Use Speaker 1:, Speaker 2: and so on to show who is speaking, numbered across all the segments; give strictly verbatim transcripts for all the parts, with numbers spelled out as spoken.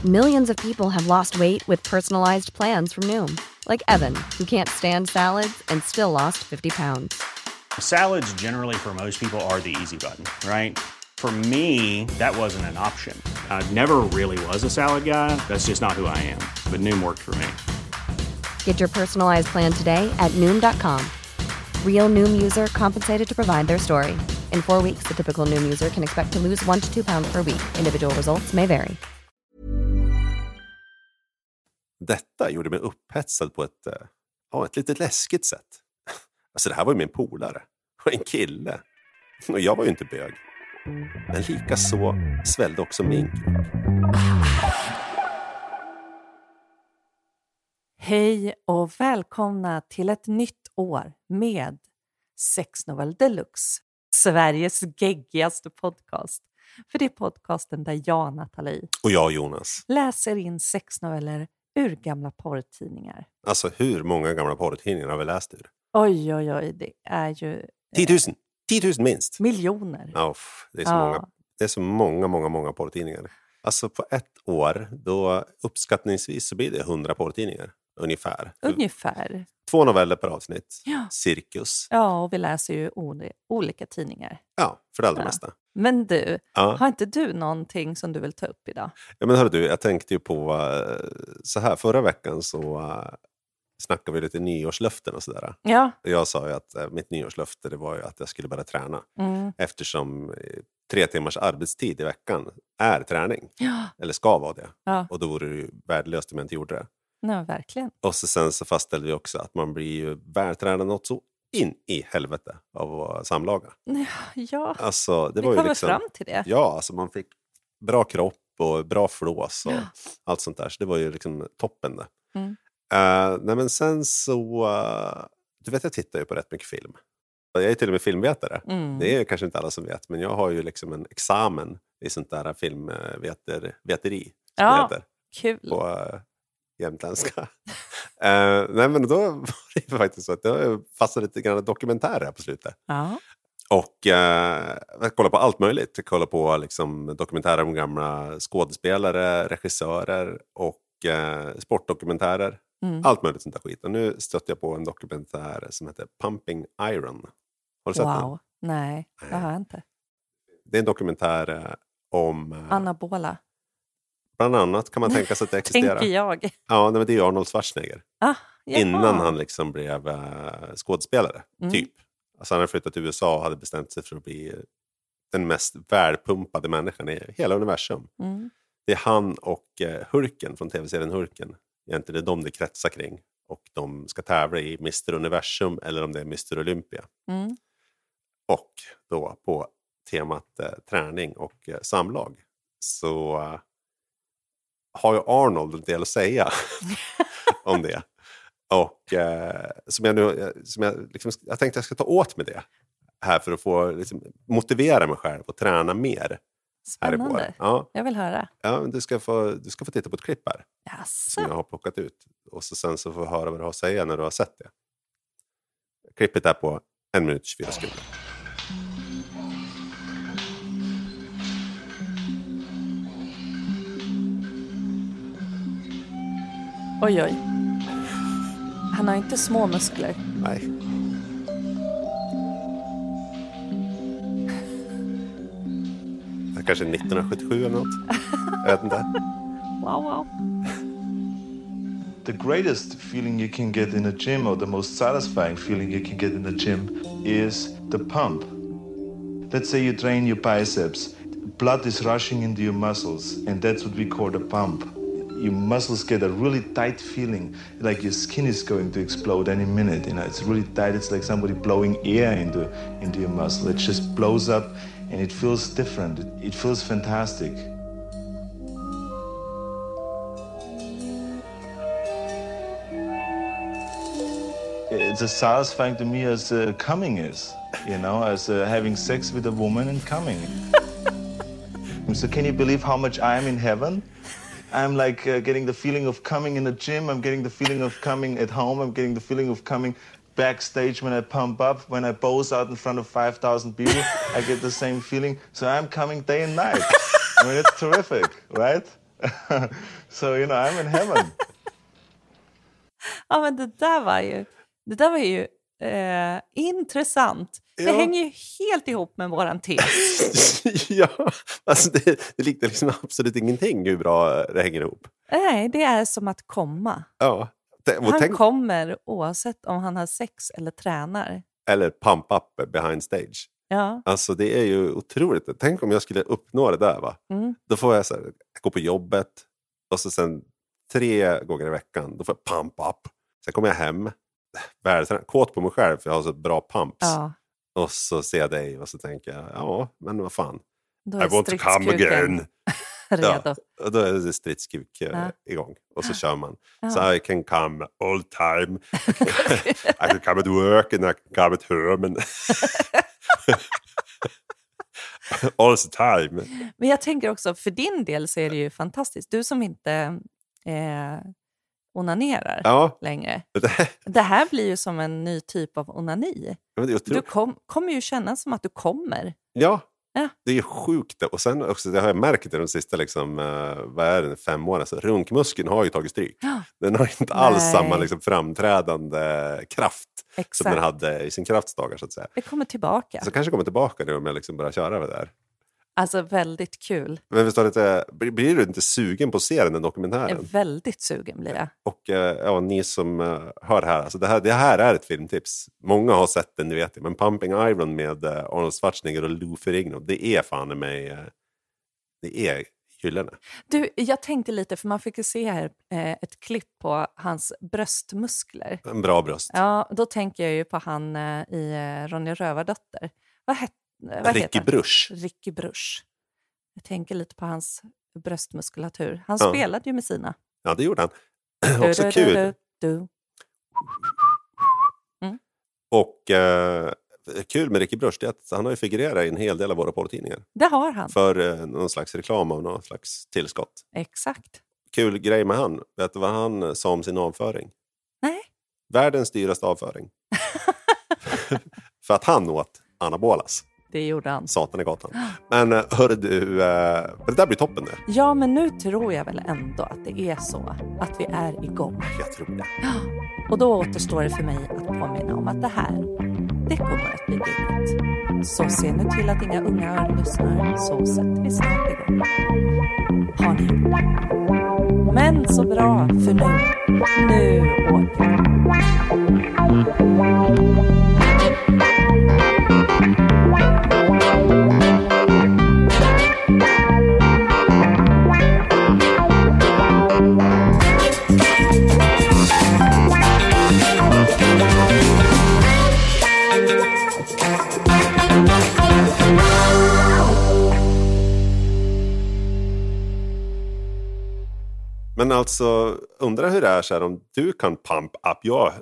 Speaker 1: Millions of people have lost weight with personalized plans from Noom. Like Evan, who can't stand salads and still lost fifty pounds.
Speaker 2: Salads generally for most people are the easy button, right? For me, that wasn't an option. I never really was a salad guy. That's just not who I am. But Noom worked for me.
Speaker 1: Get your personalized plan today at Noom dot com. Real Noom user compensated to provide their story. In four weeks, the typical Noom user can expect to lose one to two pounds per week. Individual results may vary.
Speaker 3: Detta gjorde mig upphetsad på ett, ja, ett lite läskigt sätt. Alltså det här var ju min polare. Och en kille. Och jag var ju inte bög. Men lika så svällde också min kropp.
Speaker 4: Hej och välkomna till ett nytt år med Sexnovell Deluxe. Sveriges geggigaste podcast. För det är podcasten där jag, Nathalie,
Speaker 3: och jag, Jonas,
Speaker 4: läser in sexnoveller ur gamla porrtidningar.
Speaker 3: Alltså hur många gamla porrtidningar har vi läst ur?
Speaker 4: Oj, oj, oj, det är ju...
Speaker 3: tiotusen! tiotusen minst!
Speaker 4: Miljoner.
Speaker 3: Oh, det är så
Speaker 4: ja.
Speaker 3: många. Det är så många, många, många porrtidningar. Alltså på ett år, då uppskattningsvis så blir det hundra porrtidningar. Ungefär.
Speaker 4: Ungefär.
Speaker 3: Två noveller per avsnitt.
Speaker 4: Ja.
Speaker 3: Cirkus.
Speaker 4: Ja, och vi läser ju ol- olika tidningar.
Speaker 3: Ja, för det allra
Speaker 4: ja.
Speaker 3: mesta.
Speaker 4: Men du,
Speaker 3: ja.
Speaker 4: har inte du någonting som du vill ta upp idag?
Speaker 3: Ja, men hörru du, jag tänkte ju på uh, så här, förra veckan så uh, snackade vi lite nyårslöften och sådär.
Speaker 4: Ja.
Speaker 3: Jag sa ju att uh, mitt nyårslöfte, det var ju att jag skulle börja träna.
Speaker 4: Mm.
Speaker 3: Eftersom uh, tre timmars arbetstid i veckan är träning.
Speaker 4: Ja.
Speaker 3: Eller ska vara det.
Speaker 4: Ja.
Speaker 3: Och då vore det ju värdelöst om jag inte gjorde det.
Speaker 4: Nej, verkligen.
Speaker 3: Och så sen så fastställde vi också att man blir ju vältränad något så in i helvete av att samlaga.
Speaker 4: Ja,
Speaker 3: alltså, det
Speaker 4: vi
Speaker 3: var ju
Speaker 4: kommer
Speaker 3: liksom,
Speaker 4: fram till det.
Speaker 3: Ja, alltså man fick bra kropp och bra flås och
Speaker 4: ja.
Speaker 3: allt sånt där. Så det var ju liksom toppen det.
Speaker 4: Mm.
Speaker 3: Uh, nej men sen så, uh, du vet jag tittar ju på rätt mycket film. Jag är till och med filmvetare. Mm. Det är kanske inte alla som vet, men jag har ju liksom en examen i sånt där filmveteri.
Speaker 4: Ja, kul.
Speaker 3: På uh, jämtländska. uh, nej men då var det ju faktiskt så att jag fastnade lite grann dokumentärer här på slutet.
Speaker 4: Ja.
Speaker 3: Och eh, jag kollar på allt möjligt. Jag kollar på liksom, dokumentärer om gamla skådespelare, regissörer och eh, sportdokumentärer. Mm. Allt möjligt sånt där skit. Och nu stötte jag på en dokumentär som heter Pumping Iron. Har du sett
Speaker 4: wow.
Speaker 3: den?
Speaker 4: Nej, det har jag inte.
Speaker 3: Det är en dokumentär eh, om... Eh,
Speaker 4: anabola.
Speaker 3: Bland annat kan man tänka sig att det existerar.
Speaker 4: Tänker jag.
Speaker 3: Ja, men det är Arnold Schwarzenegger.
Speaker 4: Ah,
Speaker 3: innan han liksom blev eh, skådespelare, mm. typ. Alltså han hade flyttat till U S A och hade bestämt sig för att bli den mest välpumpade människan i hela universum. Mm. Det är han och eh, Hulken från tv-serien Hulken. Egentligen det är de det kretsar kring. Och de ska tävla i mister Universum eller om det är mister Olympia. Mm. Och då på temat eh, träning och eh, samlag så eh, har ju Arnold en del att säga om det. Och eh, som jag nu som jag, liksom, jag tänkte jag ska ta åt med det här för att få liksom, motivera mig själv och träna mer.
Speaker 4: Spännande. Ja. Jag vill höra.
Speaker 3: Ja, du ska få du ska få titta på ett klipp här.
Speaker 4: Jaså.
Speaker 3: Som jag har plockat ut och så sen så får jag höra vad du har att säga när du har sett det. Klippet är på en minut tjugofyra sekunder.
Speaker 4: Oj oj. Han har inte små muskler.
Speaker 3: Nej. Det är kanske nittonhundrasjuttiosju eller något. Jag vet inte.
Speaker 4: Wow, wow.
Speaker 5: The greatest feeling you can get in a gym, or the most satisfying feeling you can get in the gym, is the pump. Let's say you train your biceps. Blood is rushing into your muscles, and that's what we call the pump. Your muscles get a really tight feeling, like your skin is going to explode any minute. You know, it's really tight. It's like somebody blowing air into into your muscle. It just blows up, and it feels different. It, it feels fantastic. It's as satisfying to me as uh, coming is, you know, as uh, having sex with a woman and coming. So can you believe how much I am in heaven? I'm like uh, getting the feeling of coming in the gym. I'm getting the feeling of coming at home. I'm getting the feeling of coming backstage when I pump up. When I pose out in front of five thousand people, I get the same feeling. So I'm coming day and night. I mean, it's terrific, right? So, you know, I'm in heaven.
Speaker 4: Ja, men det där var ju, det där var ju eh, intressant. Det
Speaker 3: Ja.
Speaker 4: hänger ju helt ihop med våran tes.
Speaker 3: Ja, alltså det, det liknar liksom absolut ingenting hur bra det hänger ihop.
Speaker 4: Nej, det är som att komma.
Speaker 3: Ja. Det- och
Speaker 4: Han
Speaker 3: tänk,
Speaker 4: kommer oavsett om han har sex eller tränar.
Speaker 3: eller pump up behind stage.
Speaker 4: Ja,
Speaker 3: Alltså det är ju otroligt. Tänk om jag skulle uppnå det där, va?
Speaker 4: mm.
Speaker 3: Då får jag så här, gå på jobbet och så sen tre gånger i veckan då får jag pump up. Sen kommer jag hem, världstränad, kåt på mig själv för jag har så bra pumps.
Speaker 4: ja.
Speaker 3: Och så ser jag dig och så tänker jag, ja, men vad fan.
Speaker 4: Då
Speaker 3: I
Speaker 4: är
Speaker 3: want to come
Speaker 4: stridskuken
Speaker 3: again.
Speaker 4: redo.
Speaker 3: Ja, och då är det stridskuk eh,
Speaker 4: Ja.
Speaker 3: igång. Och så kör man.
Speaker 4: Ja.
Speaker 3: Så I can come all time. I can come at work and I can come at home. And all the time.
Speaker 4: Men jag tänker också, för din del så är det ju fantastiskt. Du som inte eh, onanerar
Speaker 3: Ja,
Speaker 4: längre.
Speaker 3: det,
Speaker 4: Det här blir ju som en ny typ av onani.
Speaker 3: men det är
Speaker 4: Du
Speaker 3: otroligt.
Speaker 4: kom, kommer ju känna som att du kommer.
Speaker 3: Ja,
Speaker 4: Ja.
Speaker 3: det är ju sjukt. Och sen också, det har jag märkt i de sista liksom, eh, vad är det, fem åren. Så runkmuskeln har ju tagit stryk. Den har inte alls
Speaker 4: Nej.
Speaker 3: samma liksom, framträdande kraft som
Speaker 4: Exakt.
Speaker 3: den hade i sin kraftdagar, så att säga.
Speaker 4: Det kommer tillbaka.
Speaker 3: Så kanske kommer tillbaka nu om jag liksom börjar köra det där.
Speaker 4: Alltså väldigt kul.
Speaker 3: Men förstår du inte, blir blir du inte sugen på att se den där
Speaker 4: Jag är
Speaker 3: dokumentären?
Speaker 4: väldigt sugen blir jag.
Speaker 3: Och eh, ja, ni som eh, hör det här, alltså det här, det här är ett filmtips. Många har sett den, ni vet det. Men Pumping Iron med eh, Arnold Schwarzenegger och Lou Ferrigno, det är fan i mig, eh, det är gyllene.
Speaker 4: Du, jag tänkte lite, för man fick ju se här eh, ett klipp på hans bröstmuskler.
Speaker 3: En bra bröst.
Speaker 4: Ja, då tänker jag ju på han eh, i eh, Ronja Rövardotter. Vad, het, vad
Speaker 3: Ricky
Speaker 4: heter han?
Speaker 3: Bruch.
Speaker 4: Ricky Bruch. Jag tänker lite på hans bröstmuskulatur. Han
Speaker 3: Ja.
Speaker 4: spelade ju med sina.
Speaker 3: Ja, det gjorde han.
Speaker 4: Du,
Speaker 3: Också
Speaker 4: du,
Speaker 3: kul.
Speaker 4: du, du.
Speaker 3: Och eh, kul med Ricky Bruch, det är att han har ju figurerat i en hel del av våra porrtidningar.
Speaker 4: Det har han.
Speaker 3: För eh, någon slags reklam av någon slags tillskott.
Speaker 4: Exakt.
Speaker 3: Kul grej med han. Vet du vad han sa om sin avföring?
Speaker 4: Nej.
Speaker 3: Världens dyraste avföring. För att han åt anabolas.
Speaker 4: Det gjorde han.
Speaker 3: Satan i gatan. Men eh, hörru du, eh, det där blir toppen det.
Speaker 4: Ja, men nu tror jag väl ändå att det är så. Att vi är igång.
Speaker 3: Jag tror det.
Speaker 4: Och då återstår det för mig att påminna om att det här, det kommer att bli geggigt. Så se nu till att inga unga öron lyssnar, så sätter vi snart igång. Har ni gjort? Men så bra, för nu, nu åker vi.
Speaker 3: Men alltså, undrar hur det är så här, om du kan pump up your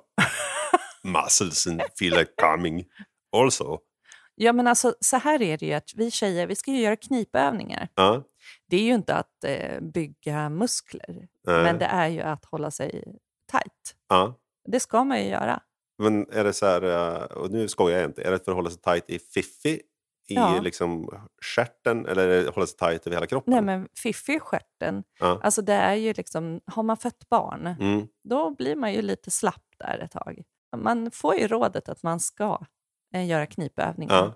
Speaker 3: muscles and feel like coming also.
Speaker 4: Ja, men alltså så här är det ju att vi tjejer, vi ska ju göra knipövningar.
Speaker 3: Ja,
Speaker 4: Det är ju inte att eh, bygga muskler,
Speaker 3: Nej.
Speaker 4: men det är ju att hålla sig tight.
Speaker 3: ja.
Speaker 4: Det ska man ju göra.
Speaker 3: Men är det så här, eh, och nu skojar jag inte, är det för att hålla sig tight i fiffi? I
Speaker 4: Ja.
Speaker 3: liksom stjärten, eller är det att hålla sig tight över hela kroppen?
Speaker 4: Nej, men fiffi i stjärten,
Speaker 3: Ja.
Speaker 4: alltså det är ju liksom, har man fött barn,
Speaker 3: Mm.
Speaker 4: då blir man ju lite slapp där ett tag. Man får ju rådet att man ska eh, göra knipövningar.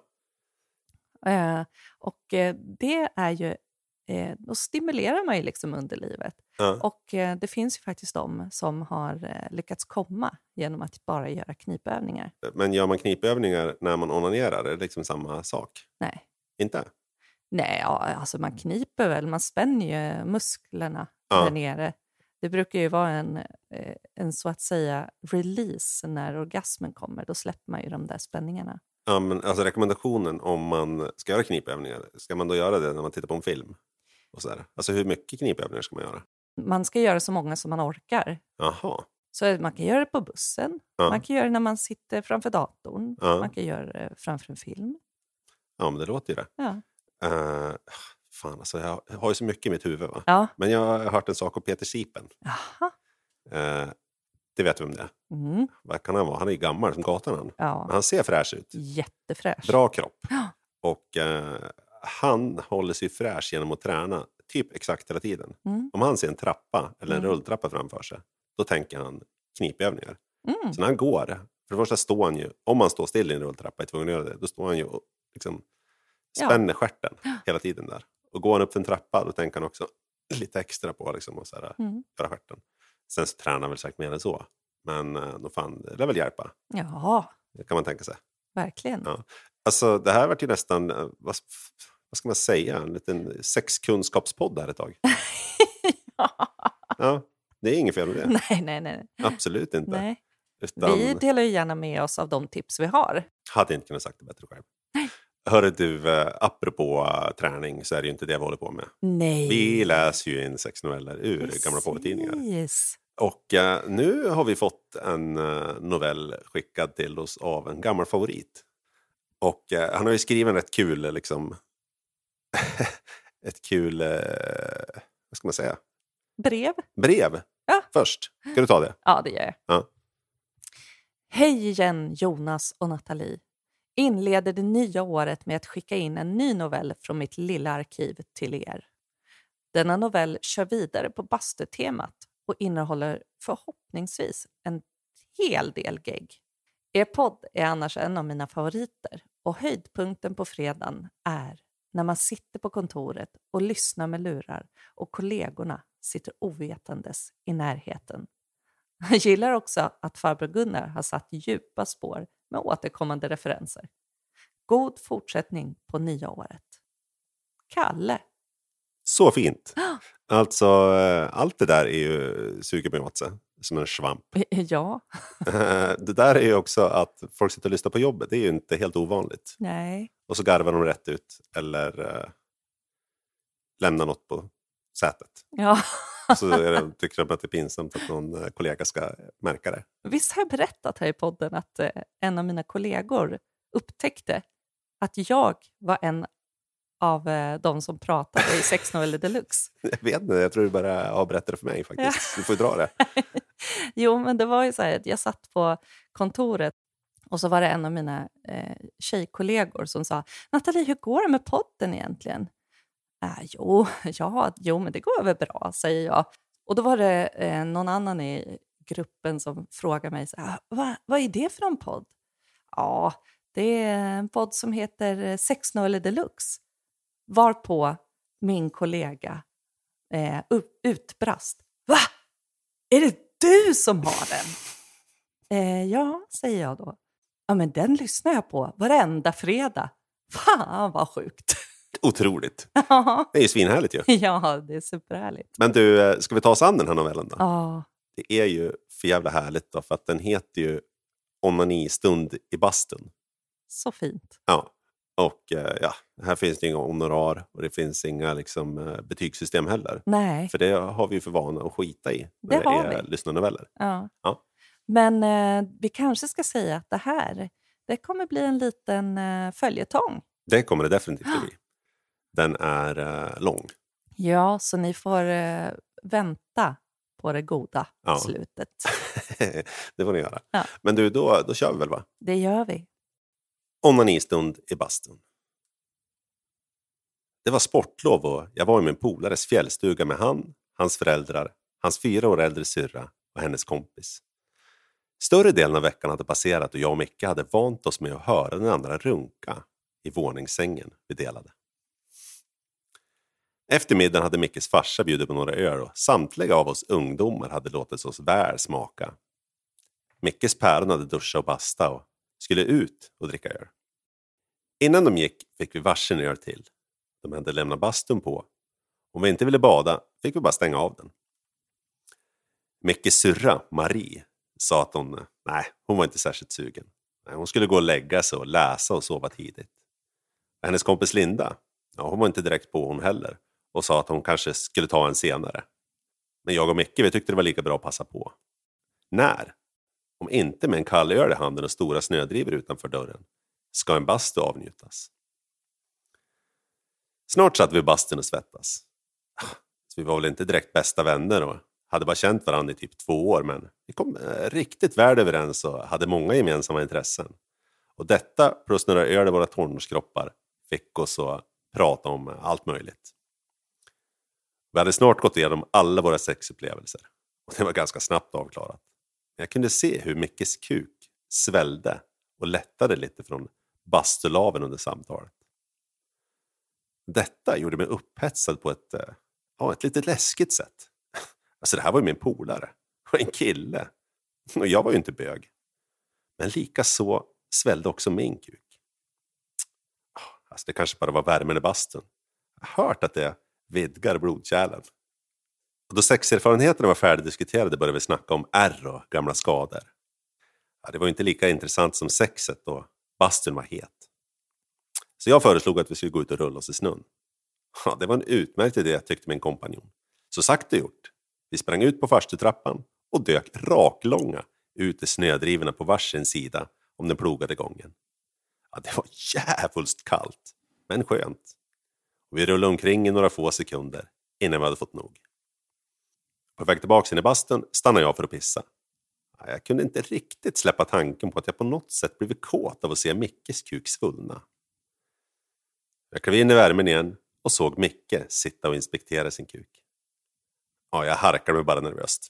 Speaker 3: Ja.
Speaker 4: Eh, och eh, det är ju, eh, då stimulerar man ju liksom underlivet.
Speaker 3: Ja.
Speaker 4: Och eh, det finns ju faktiskt de som har eh, lyckats komma genom att bara göra knipövningar.
Speaker 3: Men gör man knipövningar när man onanerar, är det liksom samma sak?
Speaker 4: Nej.
Speaker 3: Inte?
Speaker 4: Nej, ja, alltså man kniper väl, man spänner ju musklerna
Speaker 3: Ja.
Speaker 4: där nere. Det brukar ju vara en, eh, en så att säga release när orgasmen kommer. Då släpper man ju de där spänningarna.
Speaker 3: Ja, men alltså rekommendationen om man ska göra knipövningar, ska man då göra det när man tittar på en film? Och så där? Alltså hur mycket knipövningar ska man göra?
Speaker 4: Man ska göra så många som man orkar.
Speaker 3: Jaha.
Speaker 4: Så man kan göra det på bussen.
Speaker 3: Ja.
Speaker 4: Man kan göra det när man sitter framför datorn.
Speaker 3: Ja.
Speaker 4: Man kan göra det framför en film.
Speaker 3: Ja, men det låter ju det.
Speaker 4: Ja.
Speaker 3: Uh, fan, alltså jag har ju så mycket i mitt huvud, va?
Speaker 4: Ja.
Speaker 3: Men jag har hört en sak om Peter Sipen.
Speaker 4: Jaha.
Speaker 3: Uh, det vet du om det är.
Speaker 4: Mm.
Speaker 3: Vad kan han vara? Han är ju gammal som gatan han.
Speaker 4: Ja.
Speaker 3: Men han ser fräsch ut.
Speaker 4: Jättefräsch.
Speaker 3: Bra kropp.
Speaker 4: Ja.
Speaker 3: Och uh, han håller sig fräsch genom att träna typ exakt hela tiden.
Speaker 4: Mm.
Speaker 3: Om han ser en trappa eller en
Speaker 4: Mm.
Speaker 3: rulltrappa framför sig, då tänker han knipövningar.
Speaker 4: Mm.
Speaker 3: Så när han går, för det första står han ju, om man står still i en rulltrappa är tvungen att göra det, då står han ju och liksom spänner
Speaker 4: Ja.
Speaker 3: stjärten hela tiden där. Och går han upp för en trappa, då tänker han också lite extra på liksom och så här,
Speaker 4: Mm.
Speaker 3: göra stjärten. Sen så tränar han väl säkert mer än så. Men eh, då fan, det lär väl hjälpa.
Speaker 4: Ja,
Speaker 3: Det kan man tänka sig.
Speaker 4: verkligen.
Speaker 3: Ja. Alltså det här var ju nästan, eh, vad, vad ska man säga, en liten sexkunskapspodd här ett tag. Ja, det är inget fel med det.
Speaker 4: Nej, nej, nej.
Speaker 3: Absolut inte.
Speaker 4: nej.
Speaker 3: Utan,
Speaker 4: Vi delar ju gärna med oss av de tips vi har.
Speaker 3: hade inte kunnat sagt det bättre själv. Hörru du, eh, apropå eh, träning så är det ju inte det vi håller på med.
Speaker 4: Nej.
Speaker 3: Vi läser ju in sexnoveller ur gamla porrtidningar.
Speaker 4: Precis.
Speaker 3: Och eh, nu har vi fått en eh, novell skickad till oss av en gammal favorit. Och eh, han har ju skrivit en rätt kul, eh, liksom, ett kul, eh, vad ska man säga?
Speaker 4: Brev?
Speaker 3: Brev.
Speaker 4: Ja.
Speaker 3: Först. Ska du ta det?
Speaker 4: Ja, det gör jag.
Speaker 3: Ja.
Speaker 4: Hej igen, Jonas och Nathalie. Inleder det nya året med att skicka in en ny novell från mitt lilla arkiv till er. Denna novell kör vidare på bastutemat och innehåller förhoppningsvis en hel del gegg. Er podd är annars en av mina favoriter och höjdpunkten på fredagen är när man sitter på kontoret och lyssnar med lurar och kollegorna sitter ovetandes i närheten. Jag gillar också att farbror Gunnar har satt djupa spår med återkommande referenser. God fortsättning på nya året. Kalle.
Speaker 3: Så fint. Alltså, eh, allt det där är ju suger på åt sig. Som en svamp.
Speaker 4: Ja.
Speaker 3: Det där är ju också att folk sitter och lyssnar på jobbet. Det är ju inte helt ovanligt.
Speaker 4: Nej.
Speaker 3: Och så garvar de rätt ut. Eller eh, lämnar något på sätet.
Speaker 4: Ja.
Speaker 3: Så är det, tycker de att det är pinsamt att någon eh, kollega ska märka det.
Speaker 4: Visst har jag berättat här i podden att eh, en av mina kollegor upptäckte att jag var en av eh, de som pratade i Sexnoveller Deluxe.
Speaker 3: Jag vet inte, jag tror du bara har berättat det för mig faktiskt.
Speaker 4: Ja.
Speaker 3: Du får ju dra det.
Speaker 4: Jo, men det var ju så här att jag satt på kontoret och så var det en av mina eh, tjejkollegor som sa: Nathalie, hur går det med podden egentligen? Äh, jo, ja, jo, men det går väl bra, säger jag. Och då var det eh, någon annan i gruppen som frågade mig så här, Va, vad är det för en podd? Ja, det är en podd som heter Sexnoveller Deluxe. Varpå min kollega eh, utbrast: Va? Är det du som har den? Eh, ja, säger jag då. Ja, men den lyssnar jag på varenda fredag. Fan, vad sjukt.
Speaker 3: Otroligt.
Speaker 4: Ja.
Speaker 3: Det är ju svinhärligt ju.
Speaker 4: Ja, det är superhärligt.
Speaker 3: Men du, ska vi ta oss an den här novellen då?
Speaker 4: Ja,
Speaker 3: Det är ju för jävla härligt då, för att den heter ju Onanistund i bastun.
Speaker 4: så fint.
Speaker 3: Ja, och eh, ja, här finns det inga honorar och det finns inga liksom, eh, betygssystem heller.
Speaker 4: Nej,
Speaker 3: För det har vi ju för vana att skita i
Speaker 4: Det
Speaker 3: när
Speaker 4: har
Speaker 3: det är
Speaker 4: vi.
Speaker 3: lyssnarnoveller.
Speaker 4: ja.
Speaker 3: Ja.
Speaker 4: Men eh, vi kanske ska säga att det här, det kommer bli en liten eh, följetong.
Speaker 3: Det kommer det definitivt att bli. Den är eh, lång.
Speaker 4: Ja, så ni får eh, vänta på det goda
Speaker 3: Ja.
Speaker 4: slutet.
Speaker 3: Det får ni göra.
Speaker 4: Ja.
Speaker 3: Men du, då, då kör vi väl va?
Speaker 4: Det gör vi.
Speaker 3: Onanistund i bastun. Det var sportlov och jag var i min polares fjällstuga med han, hans föräldrar, hans fyra år äldre syrra och hennes kompis. Större delen av veckan hade passerat och jag och Micke hade vant oss med att höra den andra runka i våningssängen vi delade. Efter middagen hade Mickes farsa bjudit på några öl och samtliga av oss ungdomar hade låtit oss väl smaka. Mickes päron hade duschat och basta och skulle ut och dricka öl. Innan de gick fick vi varsin öl till. De hade lämnat bastun på. Om vi inte ville bada fick vi bara stänga av den. Mickes syrra, Marie, sa att hon, nej, hon var inte särskilt sugen. Nej, hon skulle gå och lägga sig och läsa och sova tidigt. Hennes kompis Linda, ja, hon var inte direkt på hon heller och sa att hon kanske skulle ta en senare. Men jag och Micke, vi tyckte det var lika bra att passa på. När? Om inte med en kall öl i handen och stora snödrivor utanför dörren ska en bastu avnjutas. Snart satt vi i bastun och svettas. Så vi var väl inte direkt bästa vänner och hade bara känt varandra i typ två år, men vi kom eh, riktigt väl överens och hade många gemensamma intressen. Och detta plus några öl i våra tonårskroppar fick oss att prata om allt möjligt. Vi hade snart gått igenom alla våra sexupplevelser. Och det var ganska snabbt avklarat. Jag kunde se hur Mickes kuk svällde och lättade lite från bastulaven under samtalet. Detta gjorde mig upphetsad på ett, ja, ett lite läskigt sätt. Alltså det här var ju min polare. Och en kille. Och jag var ju inte bög. Men lika så svällde också min kuk. Alltså det kanske bara var värmen i bastun. Jag har hört att det vidgar blodkärlen. Och då sexerfarenheterna var färdigdiskuterade började vi snacka om ärr och gamla skador. Ja, det var inte lika intressant som sexet då bastun var het. Så jag föreslog att vi skulle gå ut och rulla oss i snön. Ja, det var en utmärkt idé, tyckte min kompanjon. Så sagt och gjort. Vi sprang ut på farstutrappan och dök raklånga ut i snödrivorna på varsin sida om den plogade gången. Ja, det var jävulst kallt, men skönt. Och vi rullade omkring i några få sekunder innan vi hade fått nog. På väg tillbaka in i bastun stannade jag för att pissa. Ja, jag kunde inte riktigt släppa tanken på att jag på något sätt blivit kåt av att se Mickes kuk svullna. Jag klev in i värmen igen och såg Micke sitta och inspektera sin kuk. Ja, jag harkade mig bara nervöst.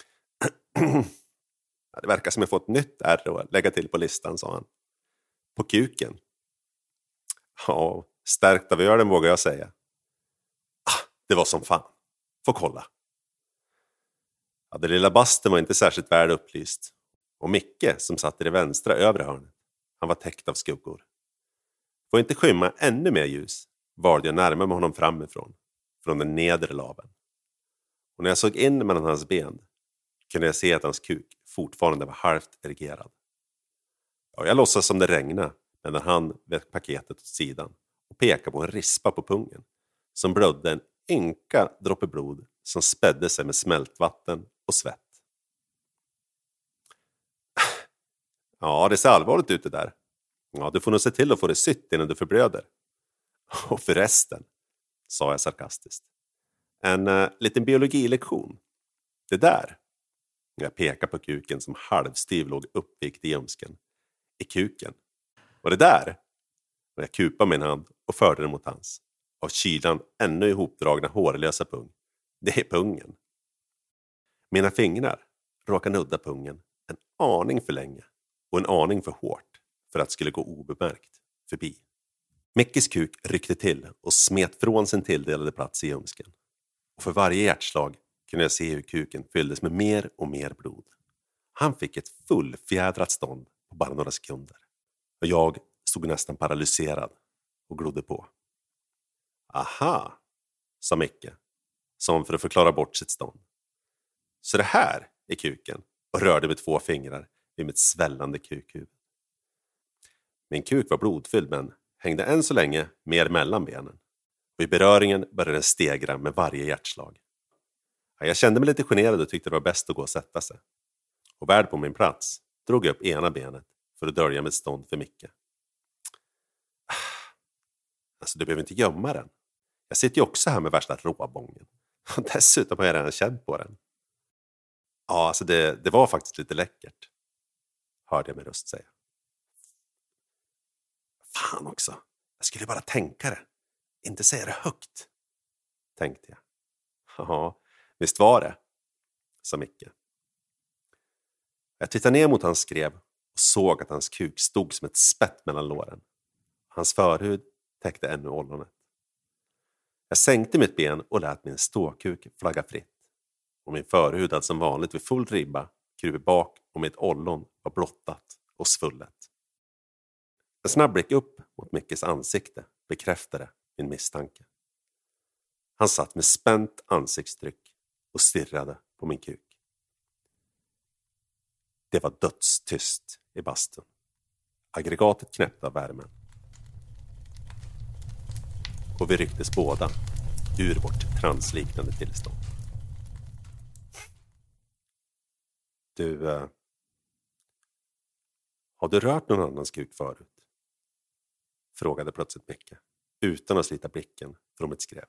Speaker 3: Ja, det verkar som jag fått ett nytt ärr att lägga till på listan, sa han. På kuken. Ja, stärkt av ölen vågar jag säga. Ah, det var som fan. Får kolla. Ja, det lilla basten var inte särskilt väl upplyst. Och Micke, som satt i det vänstra övre hörnet, han var täckt av skuggor. För att inte skymma ännu mer ljus valde jag närma mig honom framifrån, från den nedre laven. Och när jag såg in mellan hans ben kunde jag se att hans kuk fortfarande var halvt erigerad. Ja, jag låtsas som det regnade medan han vek paketet åt sidan och pekade på en rispa på pungen som blödde en ynka droppe blod som spädde sig med smältvatten och svett. Ja, det ser allvarligt ut det där. Ja, du får nog se till att få det sytt innan du förblöder. Och förresten, sa jag sarkastiskt. En uh, liten biologilektion. Det där. Jag pekar på kuken som halvstiv låg uppvikt i ljumsken. I kuken. Och det där. Och jag kupade min hand och förde den mot hans. Av kylan ännu ihopdragna hårlösa pung. Det är pungen. Mina fingrar råkar nudda pungen en aning för länge. Och en aning för hårt. För att det skulle gå obemärkt förbi. Mickes kuk ryckte till och smet från sin tilldelade plats i ljumsken. Och för varje hjärtslag kunde jag se hur kuken fylldes med mer och mer blod. Han fick ett fullfjädrat stånd på bara några sekunder. Och jag stod nästan paralyserad och glodde på. Aha, sa Micke, som för att förklara bort sitt stånd. Så det här är kuken, och rörde med två fingrar vid mitt svällande kukhuvud. Min kuk var blodfylld men hängde än så länge mer mellan benen. Och i beröringen började den stegra med varje hjärtslag. Jag kände mig lite generad och tyckte det var bäst att gå och sätta sig. Och värd på min plats drog jag upp ena benet för att dölja mitt stånd för Micke. Alltså du behöver inte gömma den. Jag sitter ju också här med värsta råbången. Och dessutom har jag redan känt på den. Ja, alltså det, det var faktiskt lite läckert. Hörde jag min röst säga. Fan också. Jag skulle bara tänka det. Inte säga det högt. Tänkte jag. Ja, visst var det. Sa Micke. Jag tittade ner mot hans skrev och såg att hans kuk stod som ett spett mellan låren. Hans förhud täckte ännu ollonet. Jag sänkte mitt ben och lät min ståkuk flagga fritt. Och min förhud hade som vanligt vid full ribba krupit bak och mitt ollon var blottat och svullet. En snabb blick upp mot Mickes ansikte bekräftade min misstanke. Han satt med spänt ansiktstryck och stirrade på min kuk. Det var dödstyst i bastun. Aggregatet knäppte av värmen. Och vi rycktes båda ur vårt transliknande tillstånd. Du, äh, har du rört någon annans kuk förut? Frågade plötsligt Micke, utan att slita blicken från mitt skrev.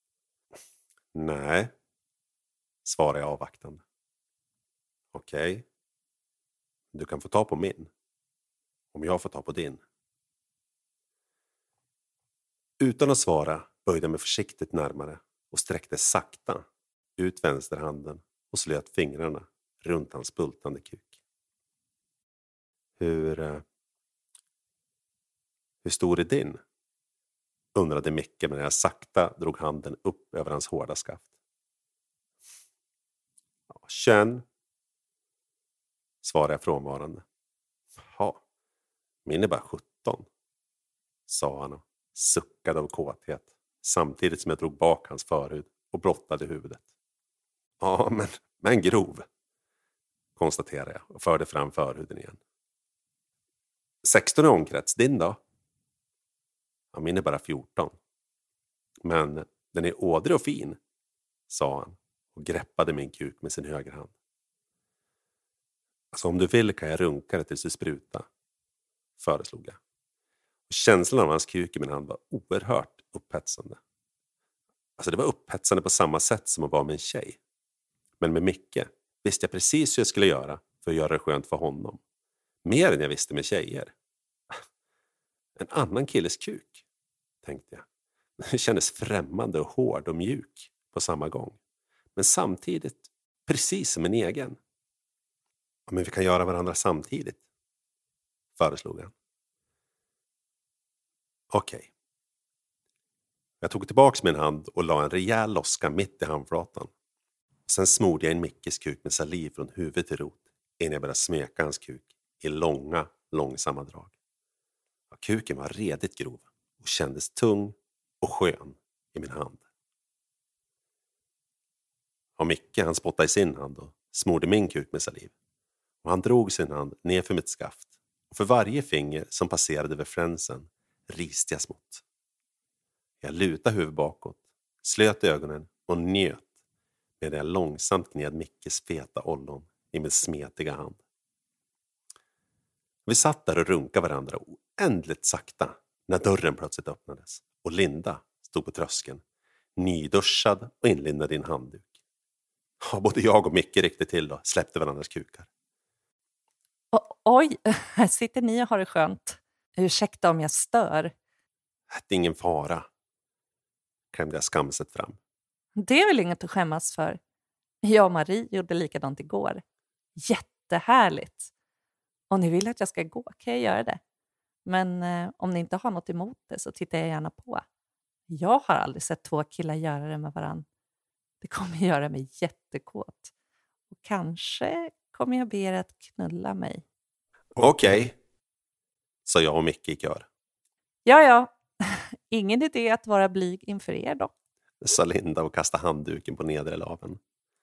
Speaker 3: Nej, svarade jag avvaktande. Okej, okay. Du kan få ta på min, om jag får ta på din. Utan att svara böjde jag mig försiktigt närmare och sträckte sakta ut vänsterhanden och slöt fingrarna runt hans bultande kuk. Hur, eh, hur stor är din? Undrade Micke när jag sakta drog handen upp över hans hårda skaft. Ja, känn, svarade jag frånvarande. Ja, min är bara sjutton, sa han och suckade av kåthet samtidigt som jag drog bak hans förhud och blottade huvudet. Ja, men, men grov, konstaterade jag och förde fram förhuden igen. sexton är omkrets, din då? Ja, min är bara fjorton. Men den är ådrig och fin, sa han och greppade min kuk med sin högerhand. Alltså om du vill kan jag runka det tills du spruta, föreslog jag. Och känslan av hans kuk i min hand var oerhört upphetsande. Alltså det var upphetsande på samma sätt som att vara med en tjej. Men med Micke visste jag precis hur jag skulle göra för att göra det skönt för honom. Mer än jag visste med tjejer. En annan killes kuk, tänkte jag. Det kändes främmande och hård och mjuk på samma gång. Men samtidigt precis som en egen. Ja, men vi kan göra varandra samtidigt, föreslog han. Okej. Okay. Jag tog tillbaka min hand och la en rejäl loska mitt i handflatan. Sen smorde jag in Mickes kuk med saliv från huvud till rot innan jag började smeka hans kuk i långa, långsamma drag. Ja, kuken var redigt grov och kändes tung och skön i min hand. Ja, Micke han spottade i sin hand och smorde min kuk med saliv. Och han drog sin hand ner för mitt skaft och för varje finger som passerade över fränsen riste jag smått. Jag lutade huvudet bakåt, slöt ögonen och njöt medan jag långsamt gned Mickes feta ollon i min smetiga hand. Vi satt där och runkade varandra oändligt sakta när dörren plötsligt öppnades och Linda stod på tröskeln, nyduschad och inlindad i en handduk. Ja, både jag och Micke ryckte till och släppte varandras kukar.
Speaker 4: O- oj, här sitter ni och har det skönt. Ursäkta om jag stör.
Speaker 3: Det är ingen fara, klämde jag skamset fram.
Speaker 4: Det är väl inget att skämmas för. Jag och Marie gjorde likadant igår. Jättehärligt. Om ni vill att jag ska gå kan jag göra det. Men eh, om ni inte har något emot det så tittar jag gärna på. Jag har aldrig sett två killar göra det med varann. Det kommer göra mig jättekåt. Och kanske kommer jag be er att knulla mig.
Speaker 3: Okej, okay, sa jag och Micke i kör.
Speaker 4: Ja, ja. Ingen idé att vara blyg inför er då.
Speaker 3: Sa Linda och kastade handduken på nedre laven.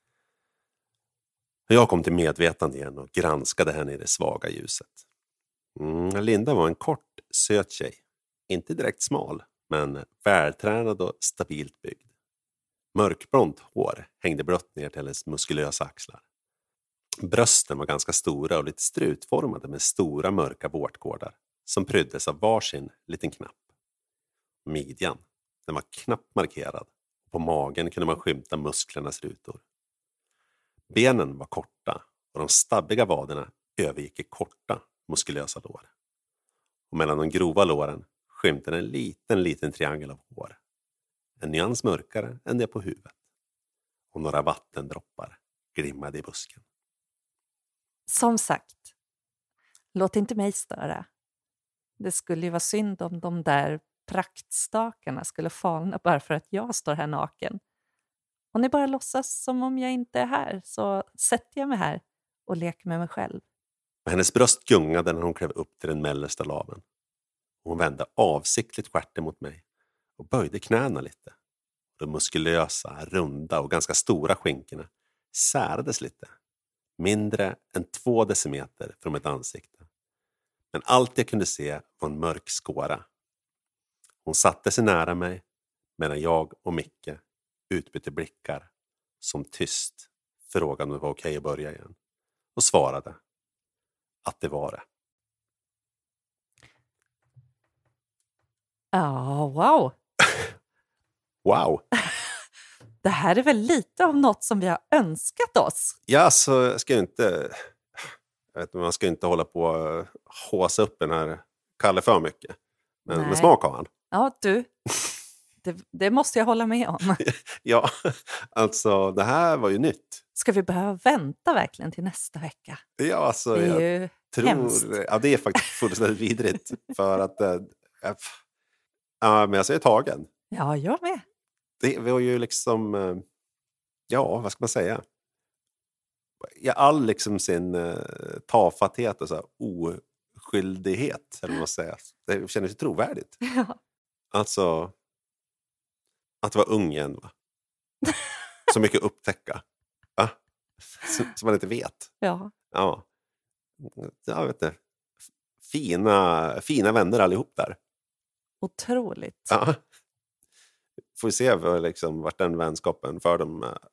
Speaker 3: Jag kom till medvetande igen och granskade henne i det svaga ljuset. Mm, Linda var en kort, söt tjej. Inte direkt smal, men vältränad och stabilt byggd. Mörkblont hår hängde blött ner till hennes muskulösa axlar. Brösten var ganska stora och lite strutformade med stora mörka vårtgårdar som pryddes av varsin liten knapp. Midjan, den var knappt markerad. På magen kunde man skymta musklernas rutor. Benen var korta och de stabbiga vaderna övergick i korta, muskulösa lår. Och mellan de grova låren skymtade en liten, liten triangel av hår. En nyans mörkare än det på huvudet. Och några vattendroppar glimmade i busken.
Speaker 4: Som sagt, låt inte mig störa. Det skulle ju vara synd om de där praktstakarna skulle falna bara för att jag står här naken. Om ni bara låtsas som om jag inte är här så sätter jag mig här och leker med mig själv.
Speaker 3: Hennes bröst gungade när hon klev upp till den mellersta laven. Hon vände avsiktligt stjärten mot mig och böjde knäna lite. De muskulösa, runda och ganska stora skinkorna särades lite. Mindre än två decimeter från ett ansikte. Men allt jag kunde se var en mörk skåra. Hon satte sig nära mig medan jag och Micke utbytte blickar som tyst frågade om det var okej att börja igen. Och svarade att det var det.
Speaker 4: Ja, oh, wow.
Speaker 3: Wow.
Speaker 4: Det här är väl lite av något som vi har önskat oss.
Speaker 3: Ja, så jag ska ju inte... Jag vet, man ska inte hålla på och håsa upp den här Kalle för mycket. Men med smak har han.
Speaker 4: Ja, du. det, det måste jag hålla med om.
Speaker 3: Ja, alltså det här var ju nytt.
Speaker 4: Ska vi behöva vänta verkligen till nästa vecka?
Speaker 3: Ja, alltså
Speaker 4: Det är
Speaker 3: jag
Speaker 4: ju
Speaker 3: tror...
Speaker 4: hemskt.
Speaker 3: Ja, det är faktiskt fullständigt vidrigt. För att... Äh, ja, men jag säger tagen.
Speaker 4: Ja, jag med.
Speaker 3: Det var ju liksom... Äh, ja, vad ska man säga? I all liksom sin äh, tafatthet och så här, oskyldighet, eller vad man säger. Det kändes ju trovärdigt.
Speaker 4: Ja.
Speaker 3: Alltså... Att vara ung igen, va? Så mycket upptäcka. Va? Som man inte vet.
Speaker 4: Ja.
Speaker 3: Ja. Jag vet inte. Fina, fina vänner allihop där.
Speaker 4: Otroligt.
Speaker 3: Ja. Får vi se vad, liksom, vart den vänskapen för dem eh,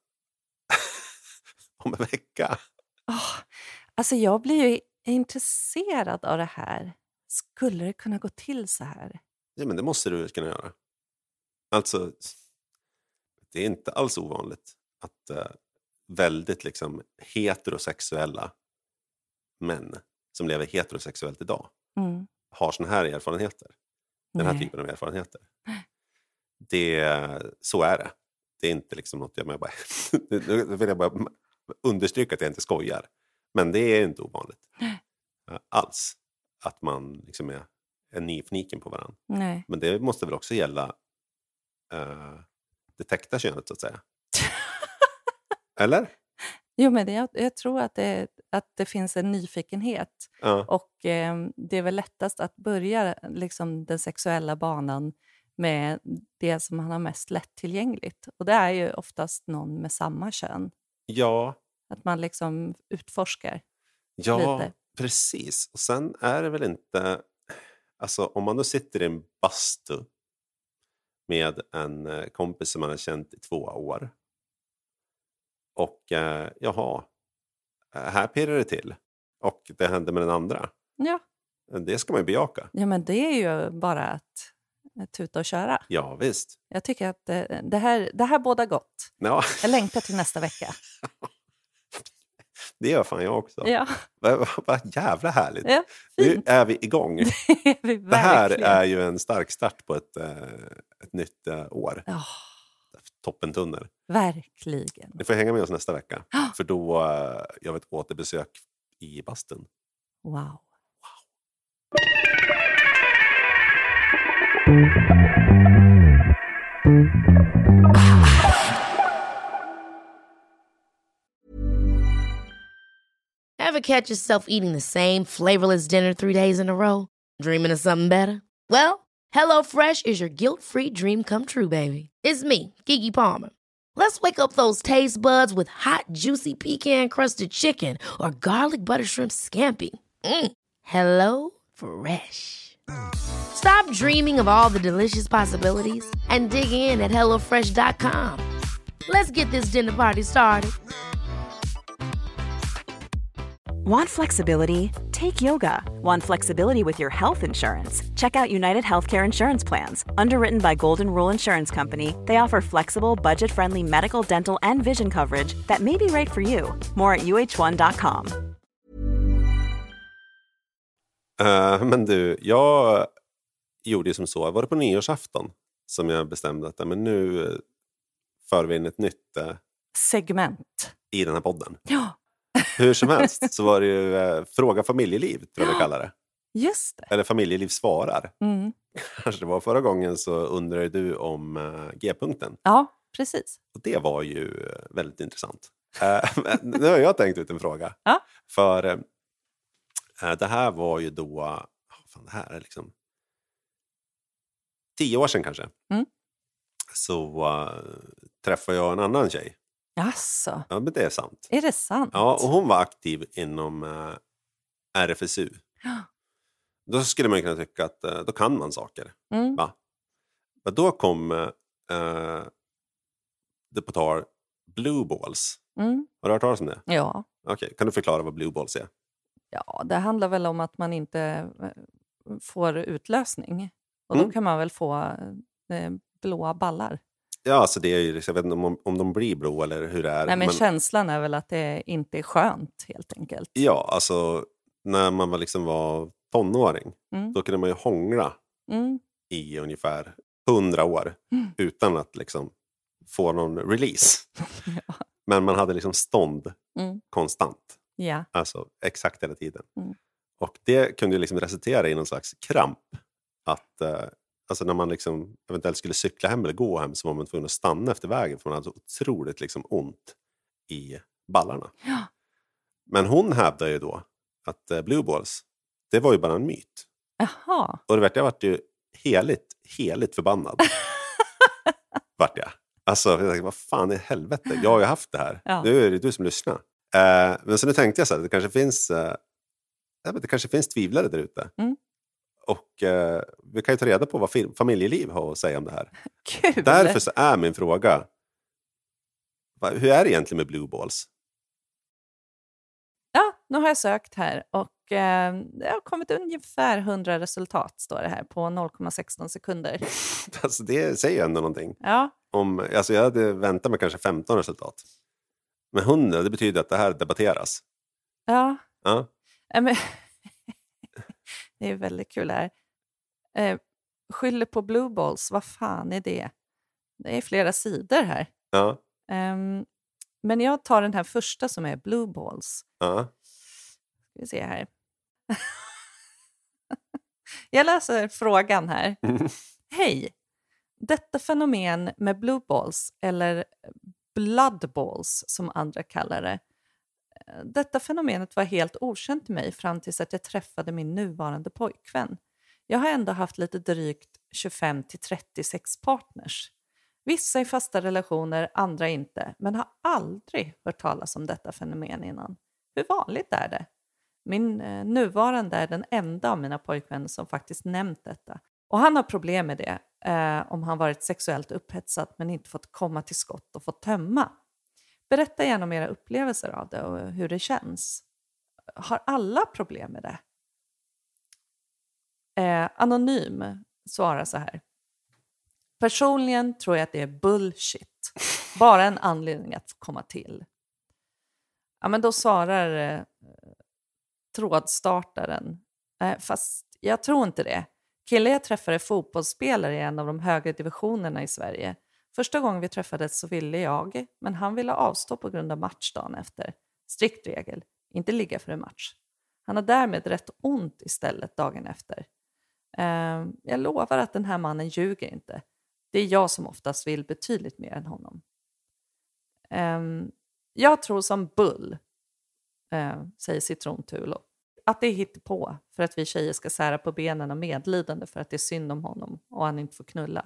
Speaker 3: om en vecka.
Speaker 4: Oh, alltså jag blir ju intresserad av det här. Skulle det kunna gå till så här?
Speaker 3: Ja, men det måste du kunna göra. Alltså, det är inte alls ovanligt att eh, väldigt liksom heterosexuella män som lever heterosexuellt idag
Speaker 4: Mm.
Speaker 3: har såna här erfarenheter. Den här
Speaker 4: Nej.
Speaker 3: typen av erfarenheter. Det, så är det. Det är inte liksom något jag med bara... Nu vill jag bara understryka att jag inte skojar. Men det är inte ovanligt. Alls. Att man liksom är, är nyfiken på varandra.
Speaker 4: Nej.
Speaker 3: Men det måste väl också gälla uh, det täckta könet, så att säga. Eller?
Speaker 4: Jo, men det, jag, jag tror att det, att det finns en nyfikenhet.
Speaker 3: Ja.
Speaker 4: Och eh, det är väl lättast att börja liksom, den sexuella banan med det som man har mest lättillgängligt. Och det är ju oftast någon med samma kön.
Speaker 3: Ja.
Speaker 4: Att man liksom utforskar
Speaker 3: Ja,
Speaker 4: lite.
Speaker 3: precis. Och sen är det väl inte... Alltså om man då sitter i en bastu med en eh, kompis som man har känt i två år. Och eh, jaha, här pirrar det till. Och det händer med den andra.
Speaker 4: Ja.
Speaker 3: Det ska man ju bejaka.
Speaker 4: Ja, men det är ju bara att, att tuta och köra.
Speaker 3: Ja, visst.
Speaker 4: Jag tycker att det, det, här, det här båda gott.
Speaker 3: Ja,
Speaker 4: Jag längtar till nästa vecka.
Speaker 3: det gör fan jag också.
Speaker 4: Ja,
Speaker 3: Vad vad jävla härligt.
Speaker 4: ja
Speaker 3: Nu
Speaker 4: fint.
Speaker 3: är vi igång.
Speaker 4: Det är vi
Speaker 3: Det här
Speaker 4: verkligen.
Speaker 3: är ju en stark start på ett, eh, ett nytt eh, år.
Speaker 4: Ja,
Speaker 3: Toppentunnel.
Speaker 4: verkligen.
Speaker 3: Ni får hänga med oss nästa vecka. För då uh, gör vi ett återbesök i bastun.
Speaker 4: Wow.
Speaker 6: Ever catch yourself eating the same flavorless dinner three days in a row? Dreaming of something better? Well, HelloFresh is your guilt-free dream come true, baby. It's me, Keke Palmer. Let's wake up those taste buds with hot, juicy pecan-crusted chicken or garlic butter shrimp scampi. Mm. Hello Fresh. Stop dreaming of all the delicious possibilities and dig in at hello fresh dot com. Let's get this dinner party started.
Speaker 7: Want flexibility? Take yoga. Want flexibility with your health insurance? Check out United Healthcare Insurance Plans. Underwritten by Golden Rule Insurance Company, they offer flexible, budget-friendly medical, dental, and vision coverage that may be right for you. More at u h one dot com.
Speaker 3: Uh, men du, jag gjorde ju som så. Var det på nyårsafton som jag bestämde att men nu uh, för vi in ett nytt uh,
Speaker 4: Segment.
Speaker 3: i den här podden.
Speaker 4: Ja,
Speaker 3: Hur som helst så var det ju uh, Fråga familjeliv, tror jag vi kallar det.
Speaker 4: just det.
Speaker 3: Eller Familjeliv svarar.
Speaker 4: Mm.
Speaker 3: Kanske det var förra gången så undrade du om uh, G-punkten.
Speaker 4: Ja, precis.
Speaker 3: Och det var ju uh, väldigt intressant. Uh, men nu har jag tänkt ut en fråga.
Speaker 4: Ja.
Speaker 3: För uh, det här var ju då... Uh, fan, det här är liksom... Tio år sedan kanske.
Speaker 4: Mm.
Speaker 3: Så uh, träffade jag en annan tjej.
Speaker 4: Jaså,
Speaker 3: Ja, men det är sant.
Speaker 4: är det sant?
Speaker 3: Ja, och hon var aktiv inom uh, R F S U.
Speaker 4: Ja.
Speaker 3: Då skulle man kunna tycka att uh, då kan man saker.
Speaker 4: Mm.
Speaker 3: Va? Men då kom uh, det på tal Blue Balls.
Speaker 4: Mm.
Speaker 3: Har du hört talas om det?
Speaker 4: Ja.
Speaker 3: Okej, kan du förklara vad Blue Balls är?
Speaker 4: ja, det handlar väl om att man inte eh, får utlösning. Och då
Speaker 3: Mm.
Speaker 4: kan man väl få eh, blåa ballar.
Speaker 3: Ja, alltså det är ju, jag vet inte om, om de blir blå eller hur det är.
Speaker 4: Nej, men känslan är väl att det inte är skönt helt enkelt.
Speaker 3: Ja, alltså när man var liksom var tonåring,
Speaker 4: Mm.
Speaker 3: då kunde man ju hångla
Speaker 4: Mm.
Speaker 3: i ungefär hundra år mm. utan att liksom få någon release. Ja. Men man hade liksom stånd mm. konstant.
Speaker 4: Ja.
Speaker 3: Alltså exakt hela tiden.
Speaker 4: Mm.
Speaker 3: Och det kunde ju liksom resultera i någon slags kramp. Att eh, alltså när man liksom eventuellt skulle cykla hem eller gå hem så var man tvungen att stanna efter vägen. För man hade så otroligt liksom ont i ballarna.
Speaker 4: Ja.
Speaker 3: Men hon hävdar ju då att eh, blue balls, det var ju bara en myt.
Speaker 4: Jaha.
Speaker 3: Och det vart jag vart ju heligt, heligt förbannad. Vart jag. Alltså, jag tänkte, vad fan i helvete? Jag har ju haft det här.
Speaker 4: Ja.
Speaker 3: Nu är det du som lyssnar. Eh, men så nu tänkte jag så här, det kanske finns, eh, jag vet, det kanske finns tvivlare där ute.
Speaker 4: Mm.
Speaker 3: Och eh, vi kan ju ta reda på vad film, familjeliv har att säga om det här.
Speaker 4: Kul.
Speaker 3: Därför så är min fråga, va, hur är det egentligen med blue balls?
Speaker 4: Ja, nu har jag sökt här och eh, det har kommit ungefär hundra resultat står det här på noll komma sexton sekunder.
Speaker 3: Alltså det säger ju ändå någonting.
Speaker 4: Ja.
Speaker 3: Om, alltså jag hade väntat mig kanske femton resultat. Men hundra, det betyder att det här debatteras.
Speaker 4: Ja.
Speaker 3: Ja.
Speaker 4: Äh, men, det är väldigt kul här. Eh, skyller på blue balls, vad fan är det? Det är flera sidor här.
Speaker 3: Ja.
Speaker 4: Um, men jag tar den här första som är blue balls.
Speaker 3: Ja.
Speaker 4: Ska vi se här. Jag läser frågan här.
Speaker 3: Mm.
Speaker 4: Hej! Detta fenomen med blue balls eller blood balls som andra kallar det. Detta fenomenet var helt okänt till mig fram tills att jag träffade min nuvarande pojkvän. Jag har ändå haft lite drygt tjugofem till trettio sexpartners. Vissa i fasta relationer, andra inte, men har aldrig hört talas om detta fenomen innan. Hur vanligt är det? Min eh, nuvarande är den enda av mina pojkvänner som faktiskt nämnt detta. Och han har problem med det eh, om han varit sexuellt upphetsad men inte fått komma till skott och fått tömma. Berätta gärna om era upplevelser av det och hur det känns. Har alla problem med det? Eh, anonym svarar så här. Personligen tror jag att det är bullshit. Bara en anledning att få komma till. Ja, men då svarar eh, trådstartaren. Eh, fast jag tror inte det. Killen jag träffade är fotbollsspelare i en av de högre divisionerna i Sverige. Första gången vi träffades så ville jag, men han ville avstå på grund av matchdagen efter. Strikt regel, inte ligga för en match. Han har därmed rätt ont istället dagen efter. Eh, jag lovar att den här mannen ljuger inte. Det är jag som oftast vill betydligt mer än honom. Eh, jag tror som bull, eh, säger Citrontulo, att det är hittepå för att vi tjejer ska sära på benen och medlidande för att det är synd om honom och han inte får knulla.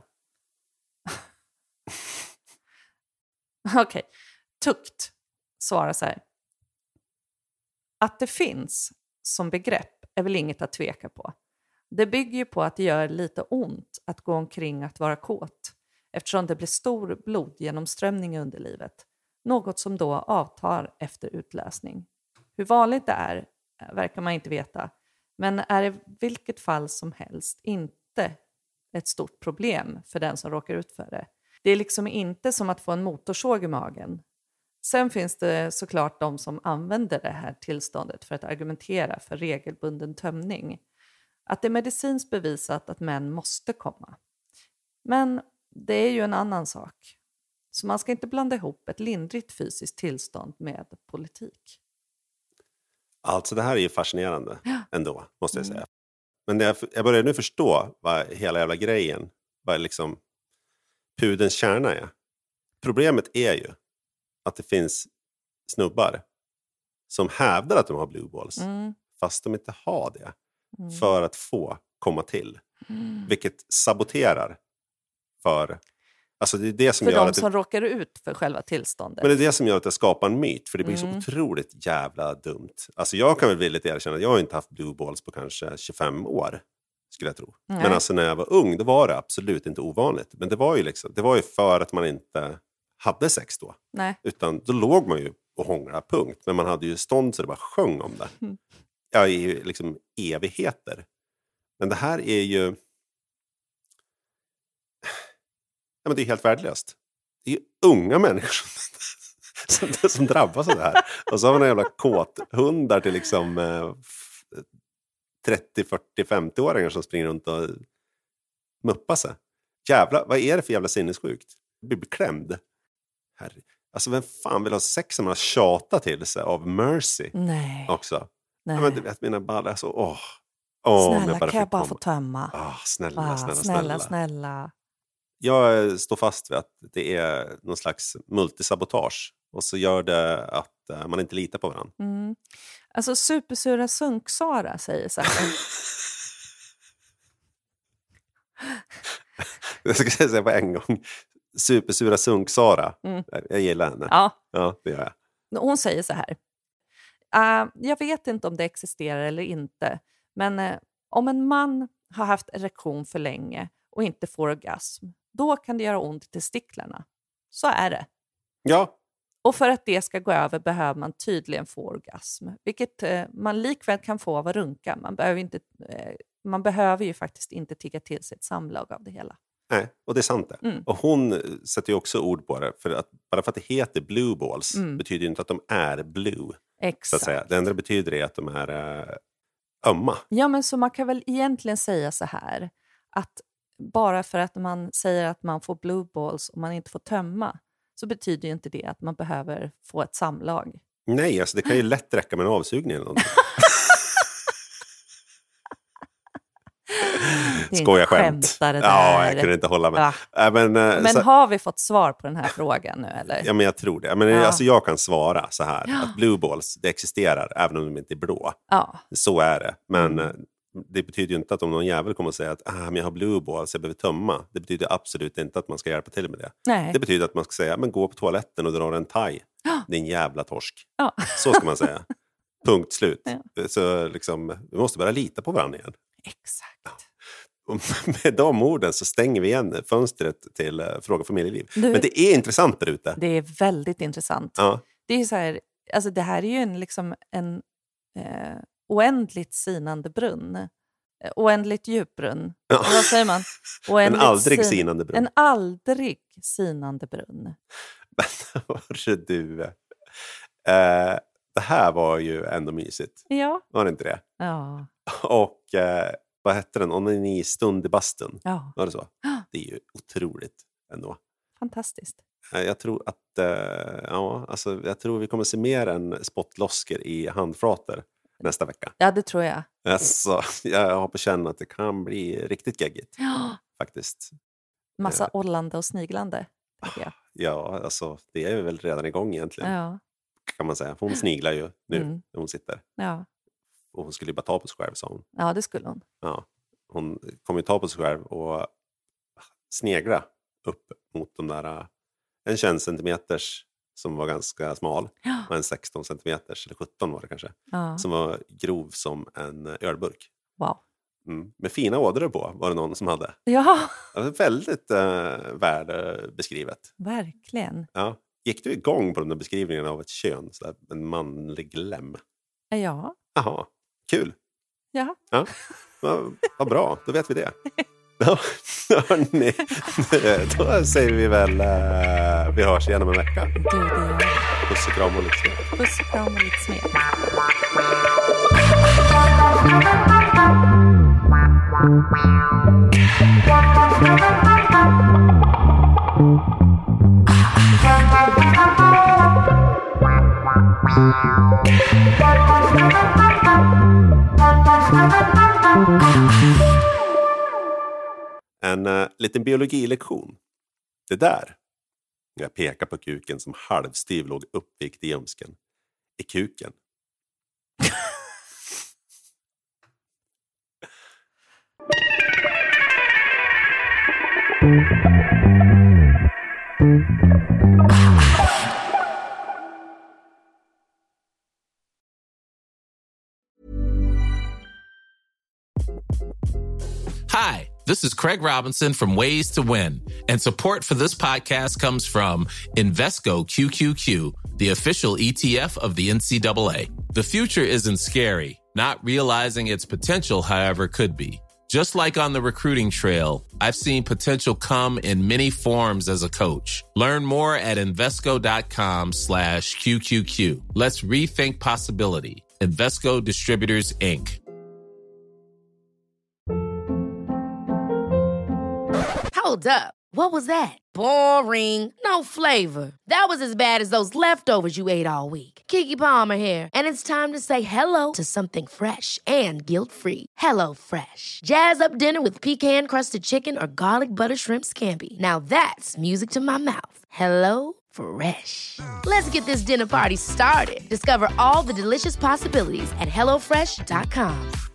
Speaker 4: Okej, okay. Tukt svarar så här. Att det finns som begrepp är väl inget att tveka på. Det bygger ju på att det gör lite ont att gå omkring att vara kåt eftersom det blir stor blodgenomströmning i underlivet. Något som då avtar efter utlösning. Hur vanligt det är verkar man inte veta. Men är det vilket fall som helst inte ett stort problem för den som råkar ut för det. Det är liksom inte som att få en motorsåg i magen. Sen finns det såklart de som använder det här tillståndet för att argumentera för regelbunden tömning. Att det är medicinskt bevisat att män måste komma. Men det är ju en annan sak. Så man ska inte blanda ihop ett lindrigt fysiskt tillstånd med politik.
Speaker 3: Alltså det här är ju fascinerande ändå, måste jag säga. Mm. Men det, jag börjar nu förstå vad hela jävla grejen, vad liksom pudens kärna är. Problemet är ju att det finns snubbar som hävdar att de har blue balls. Mm. Fast de inte har det. Mm. För att få komma till. Mm. Vilket saboterar för... Alltså det är det som
Speaker 4: för
Speaker 3: gör
Speaker 4: de
Speaker 3: att det,
Speaker 4: som råkar ut för själva tillståndet.
Speaker 3: Men det är det som gör att det skapar en myt. För det blir
Speaker 4: mm.
Speaker 3: så otroligt jävla dumt. Alltså jag kan väl villigt erkänna att jag har inte haft blue balls på kanske tjugofem år. Skulle jag tro. Nej. Men alltså när jag var ung, då var det absolut inte ovanligt. Men det var ju liksom, det var ju för att man inte hade sex då.
Speaker 4: Nej.
Speaker 3: Utan då låg man ju och hånglade, punkt. Men man hade ju stånd så det bara sjöng om det. Mm. Ja, i liksom evigheter. Men det här är ju... Ja, men det är helt värdelöst. Det är ju unga människor som, som drabbas av det här. Och så har man en jävla kåthundar till liksom eh, trettio, fyrtio, femtio-åringar som springer runt och muppar sig. Jävla, vad är det för jävla sinnessjukt? Jag blir beklämd. Herre. Alltså vem fan vill ha sex som man har tjatat till sig av Mercy?
Speaker 4: Nej.
Speaker 3: Också.
Speaker 4: Nej.
Speaker 3: Ja, men du vet, mina ballar så, åh. åh
Speaker 4: Snälla,
Speaker 3: jag bara
Speaker 4: kan jag bara
Speaker 3: komma.
Speaker 4: få tömma?
Speaker 3: Ah, snälla,
Speaker 4: Ah,
Speaker 3: snälla,
Speaker 4: snälla,
Speaker 3: snälla,
Speaker 4: snälla.
Speaker 3: Jag står fast vid att det är någon slags multisabotage. Och så gör det att uh, man inte litar på varandra.
Speaker 4: Mm. Alltså supersura Sunk-Sara säger så här.
Speaker 3: Jag ska säga på en gång. Supersura Sunk-Sara.
Speaker 4: Mm.
Speaker 3: Jag gillar henne.
Speaker 4: Ja.
Speaker 3: Ja, det gör jag.
Speaker 4: Hon säger så här. Uh, jag vet inte om det existerar eller inte. Men uh, om en man har haft erektion för länge och inte får orgasm, då kan det göra ont i testiklarna. Så är det.
Speaker 3: Ja.
Speaker 4: Och för att det ska gå över behöver man tydligen få orgasm. Vilket uh, man likväl kan få av att runka. Man behöver, inte, uh, man behöver ju faktiskt inte tigga till sig ett samlag av det hela.
Speaker 3: Nej, och det är sant det. Mm. Och hon sätter ju också ord på det. För att, bara för att det heter blue balls mm. betyder ju inte att de är blue.
Speaker 4: Exakt.
Speaker 3: Så att säga. Det enda det betyder är att de är uh, ömma.
Speaker 4: Ja, men så man kan väl egentligen säga så här. Att bara för att man säger att man får blue balls och man inte får tömma, så betyder ju inte det att man behöver få ett samlag.
Speaker 3: Nej, alltså det kan ju lätt räcka med en avsugning eller någonting. Skoja skämt. Ja, jag kunde inte hålla med.
Speaker 4: Ja.
Speaker 3: Äh, men
Speaker 4: men
Speaker 3: så,
Speaker 4: har vi fått svar på den här frågan nu eller?
Speaker 3: Ja, men jag tror det. Men
Speaker 4: ja.
Speaker 3: alltså jag kan svara så här
Speaker 4: ja.
Speaker 3: att blue balls, det existerar även om de inte är blå.
Speaker 4: Ja.
Speaker 3: Så är det. Men mm. det betyder ju inte att om någon jävel kommer att säga att ah, men jag har blue balls, jag behöver tömma. Det betyder absolut inte att man ska hjälpa till med det.
Speaker 4: Nej.
Speaker 3: Det betyder att man ska säga, men gå på toaletten och dra en thai.
Speaker 4: Ja.
Speaker 3: Det är en jävla torsk.
Speaker 4: Ja.
Speaker 3: Så ska man säga. Punkt slut.
Speaker 4: Ja.
Speaker 3: Så liksom, vi måste börja lita på varandra igen.
Speaker 4: Exakt.
Speaker 3: Ja. Och med de orden så stänger vi igen fönstret till uh, Fråga familjeliv. Du, men det är intressant där ute.
Speaker 4: Det är väldigt intressant.
Speaker 3: Ja.
Speaker 4: Det är ju så här, alltså det här är ju en, liksom en eh, oändligt sinande brunn. Eh, oändligt djup brunn. Ja. Vad säger man?
Speaker 3: En aldrig sin- sinande brunn.
Speaker 4: En aldrig sinande brunn.
Speaker 3: Men du, eh, det här var ju ändå mysigt.
Speaker 4: Ja.
Speaker 3: Var det inte det?
Speaker 4: Ja.
Speaker 3: Och eh, vad hette den? Om ni är stund i bastun.
Speaker 4: Ja.
Speaker 3: Var det så? Det är ju otroligt ändå.
Speaker 4: Fantastiskt.
Speaker 3: Jag tror att eh, ja, alltså, jag tror vi kommer se mer än spottlosker i handflator nästa vecka.
Speaker 4: Ja, det tror jag.
Speaker 3: Alltså, jag har på känn att det kan bli riktigt geggigt.
Speaker 4: Ja.
Speaker 3: Faktiskt.
Speaker 4: Massa ollande och sniglande. Jag.
Speaker 3: Ja, alltså det är väl redan igång egentligen.
Speaker 4: Ja.
Speaker 3: Kan man säga. Hon sniglar ju nu
Speaker 4: mm.
Speaker 3: när hon sitter.
Speaker 4: Ja.
Speaker 3: Och hon skulle ju bara ta på sig själv, sa hon.
Speaker 4: Ja, det skulle hon.
Speaker 3: Ja. Hon kommer ju ta på sig själv och snegla upp mot de där en tjugo centimeters som var ganska smal.
Speaker 4: Ja.
Speaker 3: Och en sexton centimeters, eller sjutton var det kanske.
Speaker 4: Ja.
Speaker 3: Som var grov som en ölburk.
Speaker 4: Wow.
Speaker 3: Mm. Med fina ådror på var det någon som hade.
Speaker 4: Ja.
Speaker 3: Alltså, väldigt eh, värdebeskrivet.
Speaker 4: Verkligen.
Speaker 3: Ja. Gick du igång på de där beskrivningarna av ett kön? Så där, en manlig lem?
Speaker 4: Ja.
Speaker 3: Jaha, kul.
Speaker 4: Ja.
Speaker 3: Ja. Vad va bra, då vet vi det. Ja, hörni, då säger vi väl uh, vi hörs igen om en vecka.
Speaker 4: Du, det gör det.
Speaker 3: Puss och kram och lite smek.
Speaker 4: Puss och kram och lite smek.
Speaker 3: En uh, liten biologilektion. Det där, jag pekar på kuken som halvstyv låg uppvikt i ljumsken. I kuken.
Speaker 8: Hi, this is Craig Robinson from Ways to Win, and support for this podcast comes from Invesco Q Q Q, the official E T F of the N C double A. The future isn't scary. Not realizing its potential, however, could be. Just like on the recruiting trail, I've seen potential come in many forms as a coach. Learn more at Invesco.com slash QQQ. Let's rethink possibility. Invesco Distributors, Incorporated.
Speaker 6: Hold up. What was that? Boring. No flavor. That was as bad as those leftovers you ate all week. Keke Palmer here, and it's time to say hello to something fresh and guilt-free. Hello Fresh. Jazz up dinner with pecan-crusted chicken or garlic butter shrimp scampi. Now that's music to my mouth. Hello Fresh. Let's get this dinner party started. Discover all the delicious possibilities at hello fresh dot com.